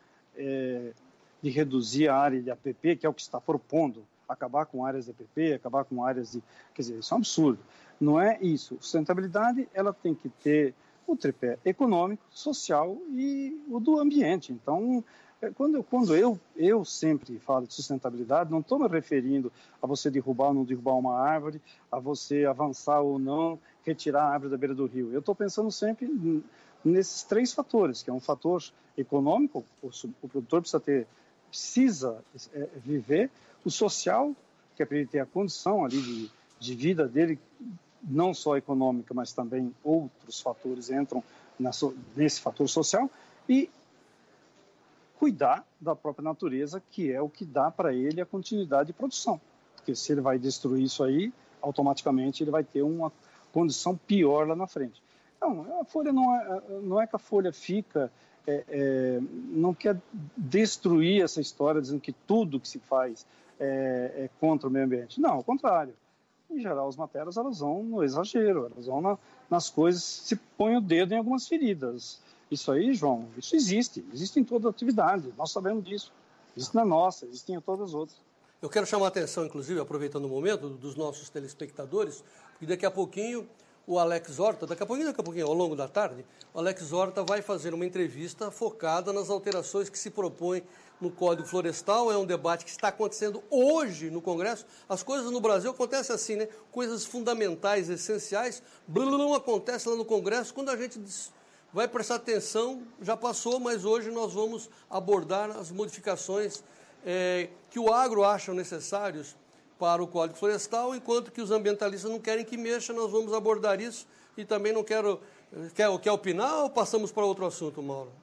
é, de reduzir a área de A P P, que é o que está propondo, acabar com áreas de A P P, acabar com áreas de... Quer dizer, isso é um absurdo. Não é isso. Sustentabilidade, ela tem que ter o tripé econômico, social e o do ambiente. Então, quando, eu, quando eu, eu sempre falo de sustentabilidade, não estou me referindo a você derrubar ou não derrubar uma árvore, a você avançar ou não, retirar a árvore da beira do rio. Eu estou pensando sempre nesses três fatores, que é um fator econômico, o, o produtor precisa ter, precisa é, viver, o social, que é para ele ter a condição ali de, de vida dele, não só econômica, mas também outros fatores entram nessa, nesse fator social, e cuidar da própria natureza, que é o que dá para ele a continuidade de produção. porque se ele vai destruir isso aí, automaticamente ele vai ter uma condição pior lá na frente. Não, a folha não é, não é que a folha fica, é, é, não quer destruir essa história dizendo que tudo que se faz é, é contra o meio ambiente. Não, ao contrário. Em geral, as matérias elas vão no exagero, elas vão na, nas coisas, se põe o dedo em algumas feridas. Isso aí, João, isso existe, existe em toda atividade, nós sabemos disso. Existe na nossa, existe em todas as outras. Eu quero chamar a atenção, inclusive, aproveitando o momento, dos nossos telespectadores, porque daqui a pouquinho o Alex Horta, daqui a pouquinho, daqui a pouquinho, ao longo da tarde, o Alex Horta vai fazer uma entrevista focada nas alterações que se propõem no Código Florestal. É um debate que está acontecendo hoje no Congresso. As coisas no Brasil acontecem assim, né? Coisas fundamentais, essenciais, não acontece lá no Congresso. Quando a gente vai prestar atenção, já passou, mas hoje nós vamos abordar as modificações é, que o agro acha necessários para o Código Florestal, enquanto que os ambientalistas não querem que mexa. Nós vamos abordar isso e também não quero... Quer, quer opinar ou passamos para outro assunto, Mauro?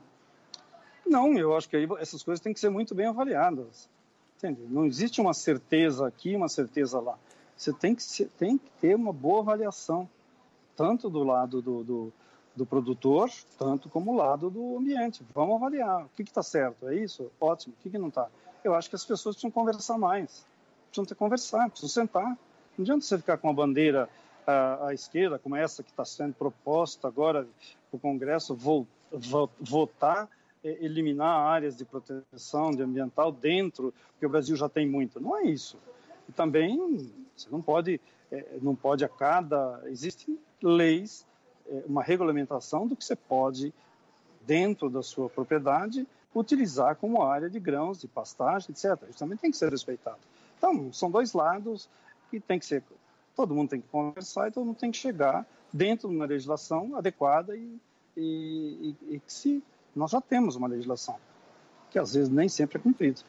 Não, eu acho que aí essas coisas têm que ser muito bem avaliadas. Entende? Não existe uma certeza aqui, uma certeza lá. Você tem que, ser, tem que ter uma boa avaliação, tanto do lado do, do, do produtor, tanto como o lado do ambiente. Vamos avaliar. O que está certo? É isso? Ótimo. O que, que não está? Eu acho que as pessoas precisam conversar mais. Precisam ter que conversar, precisam sentar. Não adianta você ficar com a bandeira à, à esquerda, como essa que está sendo proposta agora para o Congresso vo, vo, votar, eliminar áreas de proteção de ambiental dentro, porque o Brasil já tem muito. Não é isso. E também você não pode, não pode a cada... Existem leis, uma regulamentação do que você pode, dentro da sua propriedade, utilizar como área de grãos, de pastagem, etcétera. Isso também tem que ser respeitado. Então, são dois lados que tem que ser... Todo mundo tem que conversar e todo mundo tem que chegar dentro de uma legislação adequada e, e, e, e que se... Nós já temos uma legislação, que às vezes nem sempre é cumprida.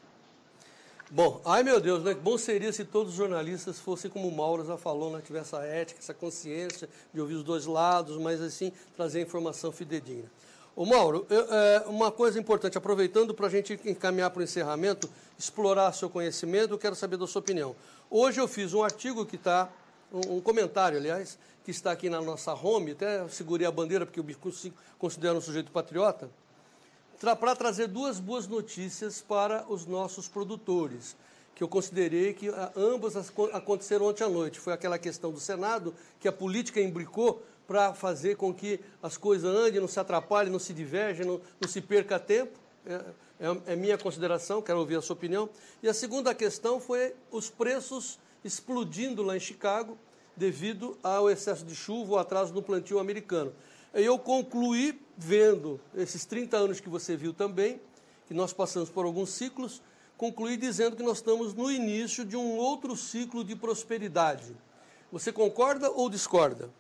Bom, ai meu Deus, né? Bom seria se todos os jornalistas fossem como o Mauro já falou, né? Tivesse essa ética, essa consciência de ouvir os dois lados, mas assim, trazer informação fidedigna. Ô Mauro, eu, é, uma coisa importante, aproveitando para a gente encaminhar para o encerramento, explorar seu conhecimento, eu quero saber da sua opinião. Hoje eu fiz um artigo que está, um, um comentário, aliás, que está aqui na nossa home, até segurei a bandeira porque eu me considero um sujeito patriota, para trazer duas boas notícias para os nossos produtores, que eu considerei que a, ambas as, aconteceram ontem à noite. Foi aquela questão do Senado, que a política imbricou para fazer com que as coisas andem, não se atrapalhem, não se divergem, não, não se perca tempo. É, é, é minha consideração, quero ouvir a sua opinião. E a segunda questão foi os preços explodindo lá em Chicago, devido ao excesso de chuva ou atraso no plantio americano. Eu concluí, vendo esses trinta anos que você viu também, que nós passamos por alguns ciclos, concluí dizendo que nós estamos no início de um outro ciclo de prosperidade. Você concorda ou discorda?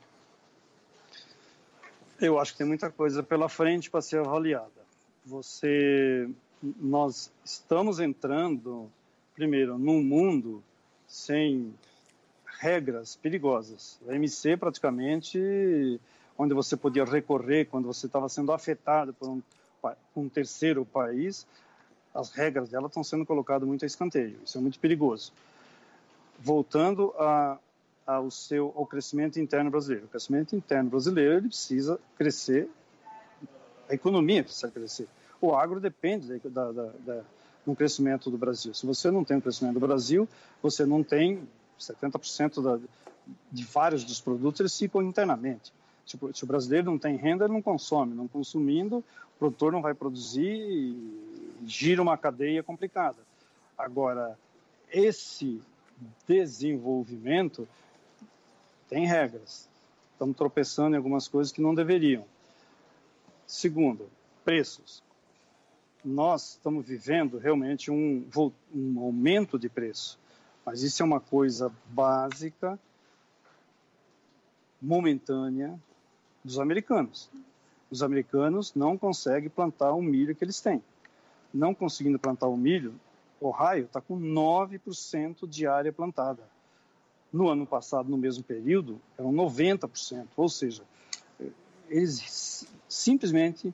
Eu acho que tem muita coisa pela frente para ser avaliada. Você, nós estamos entrando, primeiro, num mundo sem regras perigosas. A M C praticamente... onde você podia recorrer quando você estava sendo afetado por um, um terceiro país, as regras dela estão sendo colocadas muito a escanteio. Isso é muito perigoso. Voltando a, ao, seu, ao crescimento interno brasileiro. O crescimento interno brasileiro ele precisa crescer, a economia precisa crescer. O agro depende da, da, da, do crescimento do Brasil. Se você não tem o crescimento do Brasil, você não tem setenta por cento da, de vários dos produtos, eles ficam internamente. Se o brasileiro não tem renda, ele não consome. Não consumindo, o produtor não vai produzir e gira uma cadeia complicada. Agora, esse desenvolvimento tem regras. Estamos tropeçando em algumas coisas que não deveriam. Segundo, preços. Nós estamos vivendo realmente um, um aumento de preço, mas isso é uma coisa básica, momentânea, dos americanos. Os americanos não conseguem plantar o milho que eles têm. Não conseguindo plantar o milho, Ohio está com nove por cento de área plantada. No ano passado, no mesmo período, eram noventa por cento. Ou seja, eles simplesmente,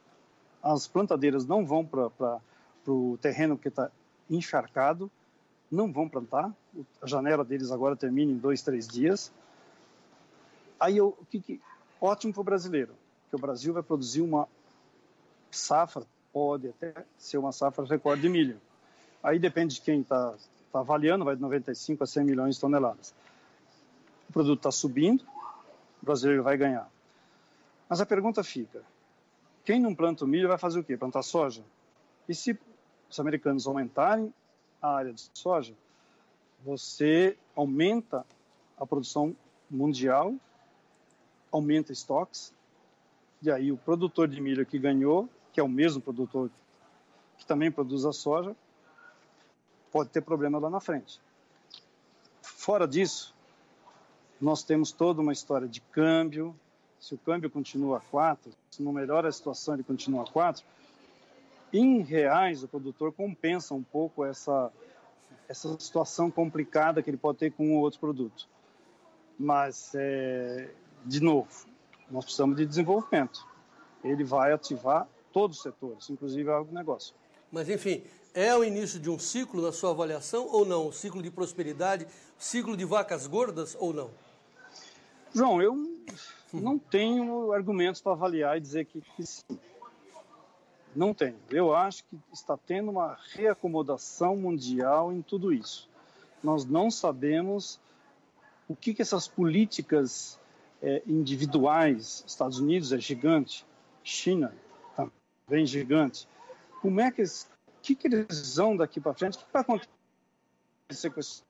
as plantadeiras não vão para o terreno que está encharcado, não vão plantar, a janela deles agora termina em dois, três dias. Aí, eu, o que, que ótimo para o brasileiro, que o Brasil vai produzir uma safra, pode até ser uma safra recorde de milho. Aí depende de quem está tá avaliando, vai de noventa e cinco a cem milhões de toneladas. O produto está subindo, o brasileiro vai ganhar. Mas a pergunta fica, quem não planta o milho vai fazer o quê? Plantar soja? E se os americanos aumentarem a área de soja, você aumenta a produção mundial, aumenta estoques, e aí o produtor de milho que ganhou, que é o mesmo produtor que também produz a soja, pode ter problema lá na frente. Fora disso, nós temos toda uma história de câmbio. Se o câmbio continua a quatro, se não melhora a situação ele continua a quatro, em reais o produtor compensa um pouco essa, essa situação complicada que ele pode ter com um ou outro produto. Mas, é, de novo, nós precisamos de desenvolvimento. Ele vai ativar todos os setores, inclusive o agronegócio. Mas, enfim, é o início de um ciclo na sua avaliação ou não? Um ciclo de prosperidade, ciclo de vacas gordas ou não? João, eu não tenho argumentos para avaliar e dizer que, que sim. Não tenho. Eu acho que está tendo uma reacomodação mundial em tudo isso. Nós não sabemos o que, que essas políticas é, individuais, Estados Unidos é gigante, China também gigante, como é que eles, o que, que eles vão daqui para frente, o que vai acontecer com isso?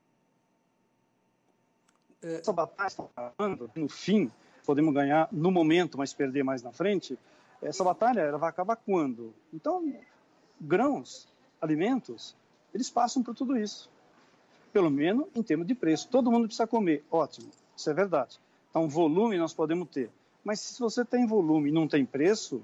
É... Essa batalha está acabando, no fim, podemos ganhar no momento, mas perder mais na frente. Essa batalha ela vai acabar quando? Então, grãos, alimentos, eles passam por tudo isso. Pelo menos em termos de preço. Todo mundo precisa comer. Ótimo, isso é verdade. Então, volume nós podemos ter. Mas se você tem volume e não tem preço,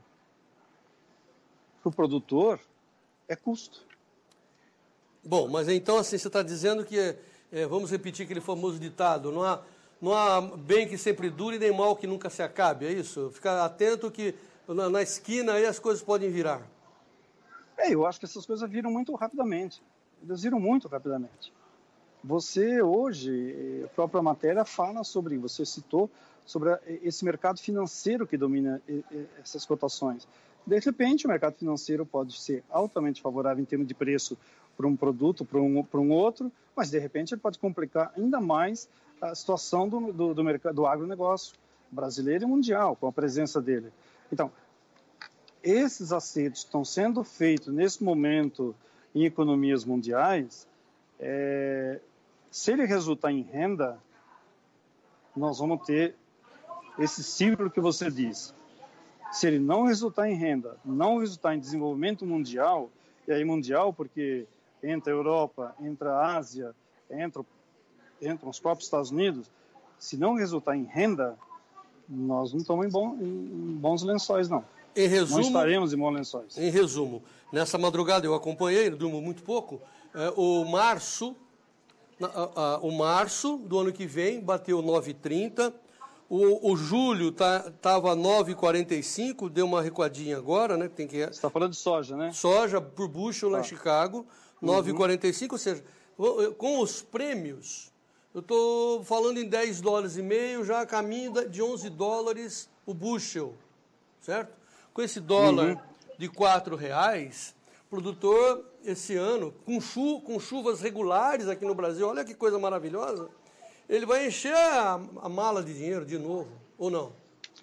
para o produtor, é custo. Bom, mas então assim, você está dizendo que, é, vamos repetir aquele famoso ditado, não há, não há bem que sempre dure nem mal que nunca se acabe, é isso? Ficar atento que na, na esquina aí as coisas podem virar. É, eu acho que essas coisas viram muito rapidamente. Elas viram muito rapidamente. Você hoje, a própria matéria fala sobre, você citou, sobre esse mercado financeiro que domina essas cotações. De repente, o mercado financeiro pode ser altamente favorável em termos de preço para um produto, para um, para um outro, mas de repente ele pode complicar ainda mais a situação do, do, do, mercado, do agronegócio brasileiro e mundial, com a presença dele. Então, esses acertos estão sendo feitos nesse momento em economias mundiais, é, se ele resultar em renda, nós vamos ter esse ciclo que você diz. Se ele não resultar em renda, não resultar em desenvolvimento mundial, e aí mundial porque entra a Europa, entra a Ásia, entra, entram os próprios Estados Unidos, se não resultar em renda, nós não estamos em, bom, em bons lençóis, não. Em resumo, não estaremos em bons lençóis. Em resumo, nessa madrugada eu acompanhei, durmo muito pouco, é, o março, a, a, o março do ano que vem bateu nove e trinta, o, o julho estava tá, nove e quarenta e cinco, deu uma recuadinha agora, né? Tem que... Você está falando de soja, né? Soja por bushel lá ah. em Chicago, nove e quarenta e cinco, uhum. Ou seja, com os prêmios, eu estou falando em dez dólares e meio, já a caminho de onze dólares o bushel, certo? Com esse dólar uhum. de quatro reais, o produtor, esse ano, com, chu, com chuvas regulares aqui no Brasil, olha que coisa maravilhosa, ele vai encher a, a mala de dinheiro de novo, ou não?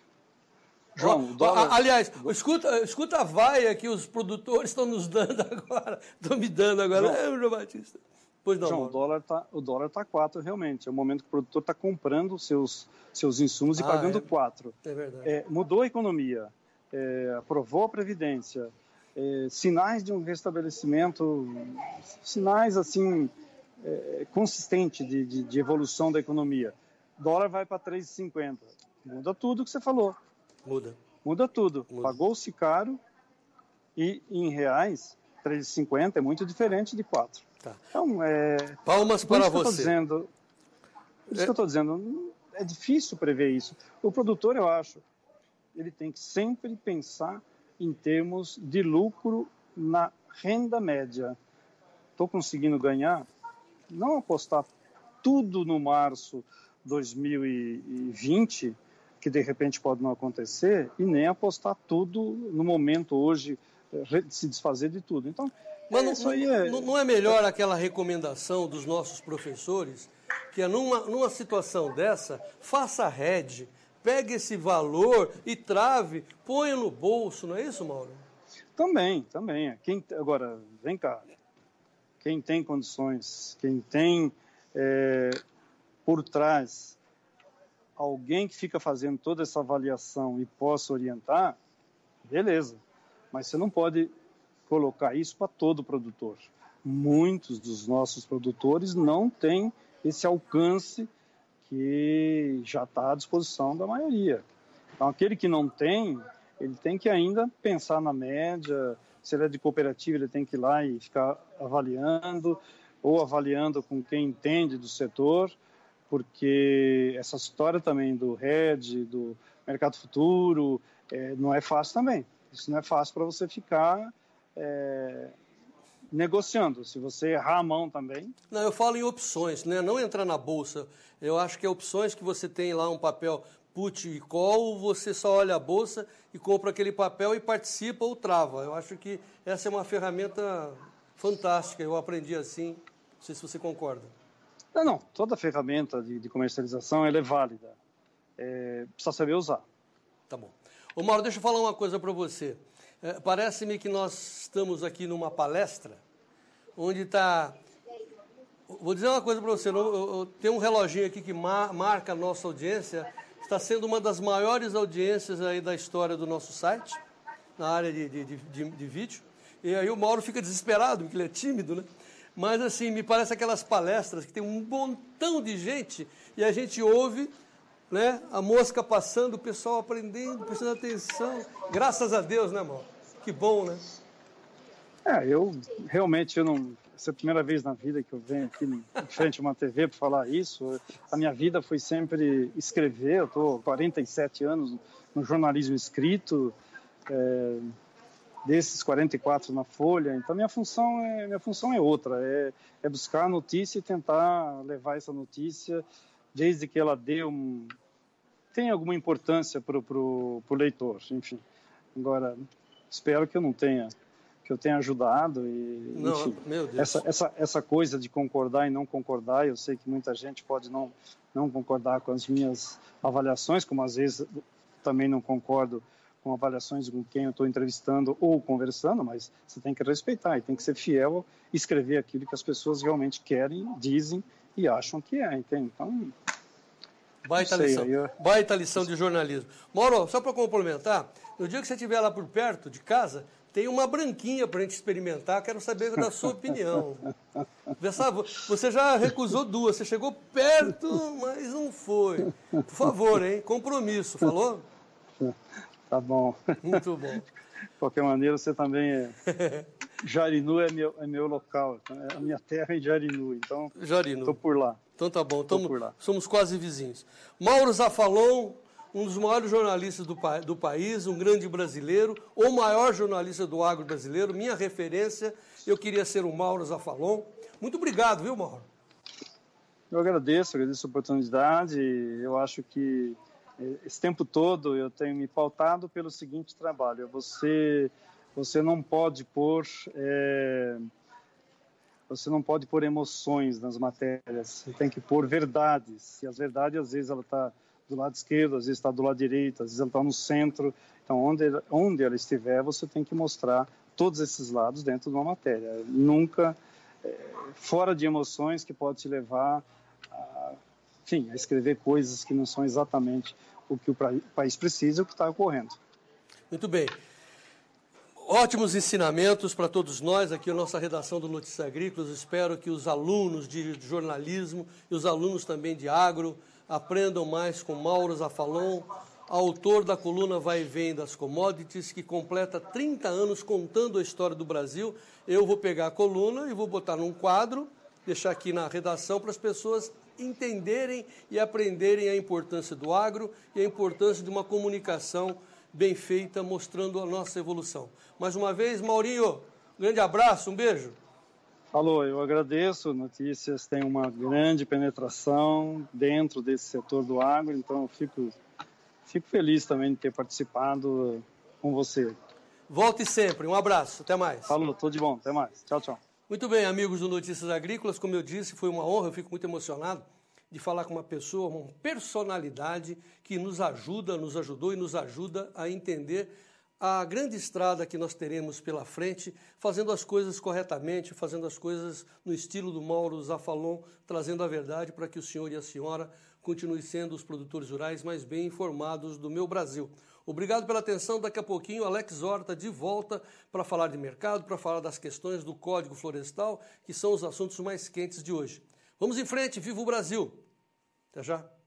João, dólar... Aliás, escuta, escuta a vaia que os produtores estão nos dando agora, estão me dando agora, João, é o João Batista. Pois não, João, o dólar está o dólar está quatro realmente, é o momento que o produtor está comprando seus, seus insumos e ah, pagando quatro. É, é verdade. É, mudou a economia, é, aprovou a Previdência, é, sinais de um restabelecimento, sinais assim... É, consistente de, de, de evolução da economia. O dólar vai para três e cinquenta. Muda tudo o que você falou. Muda. Muda tudo. Muda. Pagou-se caro e em reais, três e cinquenta é muito diferente de quatro. Tá. Então, é... Palmas por para isso que você. Eu dizendo, por isso é... que eu estou dizendo, é difícil prever isso. O produtor, eu acho, ele tem que sempre pensar em termos de lucro na renda média. Estou conseguindo ganhar não apostar tudo no março dois mil e vinte, que de repente pode não acontecer, e nem apostar tudo no momento hoje, se desfazer de tudo. Então, Mas não, isso aí é... não, não é melhor aquela recomendação dos nossos professores, que é numa, numa situação dessa, faça a hedge, pegue esse valor e trave, ponha no bolso, não é isso, Mauro? Também, também. Quem, agora, vem cá, quem tem condições, quem tem é, por trás alguém que fica fazendo toda essa avaliação e possa orientar, beleza. Mas você não pode colocar isso para todo produtor. Muitos dos nossos produtores não têm esse alcance que já está à disposição da maioria. Então, aquele que não tem, ele tem que ainda pensar na média. Se ele é de cooperativa, ele tem que ir lá e ficar avaliando, ou avaliando com quem entende do setor, porque essa história também do hedge, do mercado futuro, é, não é fácil também. Isso não é fácil para você ficar é, negociando. Se você errar a mão também... Não, eu falo em opções, né? Não entrar na bolsa. Eu acho que é opções que você tem lá um papel put e call, você só olha a bolsa e compra aquele papel e participa ou trava. Eu acho que essa é uma ferramenta fantástica. Eu aprendi assim. Não sei se você concorda. Não, não. Toda ferramenta de, de comercialização ela é válida. É, precisa saber usar. Tá bom. Ô Mauro, deixa eu falar uma coisa para você. É, parece-me que nós estamos aqui numa palestra onde está... Vou dizer uma coisa para você. Eu, eu, eu, tem um reloginho aqui que mar, marca a nossa audiência. Está sendo uma das maiores audiências aí da história do nosso site, na área de, de, de, de vídeo. E aí o Mauro fica desesperado, porque ele é tímido, né? Mas, assim, me parece aquelas palestras que tem um montão de gente e a gente ouve, né, a mosca passando, o pessoal aprendendo, prestando atenção. Graças a Deus, né, Mauro? Que bom, né? É, eu realmente, eu não... Essa é a primeira vez na vida que eu venho aqui em frente a uma T V para falar isso. A minha vida foi sempre escrever. Eu estou há quarenta e sete anos no jornalismo escrito, é, desses quarenta e quatro na Folha. Então, minha função é, minha função é outra. É, é buscar a notícia e tentar levar essa notícia, desde que ela dê um... tenha alguma importância para o leitor, enfim. Agora, espero que eu não tenha... que eu tenha ajudado e, não, enfim, meu Deus. Essa, essa, essa coisa de concordar e não concordar, eu sei que muita gente pode não, não concordar com as minhas avaliações, como às vezes também não concordo com avaliações com quem eu estou entrevistando ou conversando, mas você tem que respeitar e tem que ser fiel e escrever aquilo que as pessoas realmente querem, dizem e acham que é, entende? Então, baita sei, lição, eu... baita lição de jornalismo. Mauro, só para complementar, no dia que você estiver lá por perto de casa, tem uma branquinha para a gente experimentar, quero saber da sua opinião. Você já recusou duas, você chegou perto, mas não foi. Por favor, hein? Compromisso, falou? Tá bom. Muito bom. De qualquer maneira, você também é... Jarinu é meu, é meu local, a minha terra é Jarinu, então Jarinu. Estou por lá. Então tá bom, Tamo, por lá. Somos quase vizinhos. Mauro Zafalon, um dos maiores jornalistas do, do país, um grande brasileiro, o maior jornalista do agro brasileiro, minha referência, eu queria ser o Mauro Zafalon. Muito obrigado, viu, Mauro? Eu agradeço, agradeço a oportunidade. Eu acho que esse tempo todo eu tenho me pautado pelo seguinte trabalho: você, você não pode pôr, é, você não pode pôr emoções nas matérias. Você tem que pôr verdades. E as verdades às vezes ela está do lado esquerdo, às vezes está do lado direito, às vezes ela está no centro. Então, onde, onde ela estiver, você tem que mostrar todos esses lados dentro de uma matéria. Nunca é, fora de emoções que pode te levar a, enfim, a escrever coisas que não são exatamente o que o país precisa e o que está ocorrendo. Muito bem. Ótimos ensinamentos para todos nós, aqui a nossa redação do Notícias Agrícolas. Espero que os alunos de jornalismo e os alunos também de agro aprendam mais com Mauro Zafalon, autor da coluna Vai e Vem das Commodities, que completa trinta anos contando a história do Brasil. Eu vou pegar a coluna e vou botar num quadro, deixar aqui na redação para as pessoas entenderem e aprenderem a importância do agro e a importância de uma comunicação bem feita, mostrando a nossa evolução. Mais uma vez, Maurinho, um grande abraço, um beijo. Alô, eu agradeço. Notícias têm uma grande penetração dentro desse setor do agro, então eu fico, fico feliz também de ter participado com você. Volte sempre. Um abraço. Até mais. Falou, tudo de bom. Até mais. Tchau, tchau. Muito bem, amigos do Notícias Agrícolas. Como eu disse, foi uma honra. Eu fico muito emocionado de falar com uma pessoa, uma personalidade que nos ajuda, nos ajudou e nos ajuda a entender a grande estrada que nós teremos pela frente, fazendo as coisas corretamente, fazendo as coisas no estilo do Mauro Zafalon, trazendo a verdade para que o senhor e a senhora continuem sendo os produtores rurais mais bem informados do meu Brasil. Obrigado pela atenção. Daqui a pouquinho, Alex Horta de volta para falar de mercado, para falar das questões do Código Florestal, que são os assuntos mais quentes de hoje. Vamos em frente. Viva o Brasil! Até já!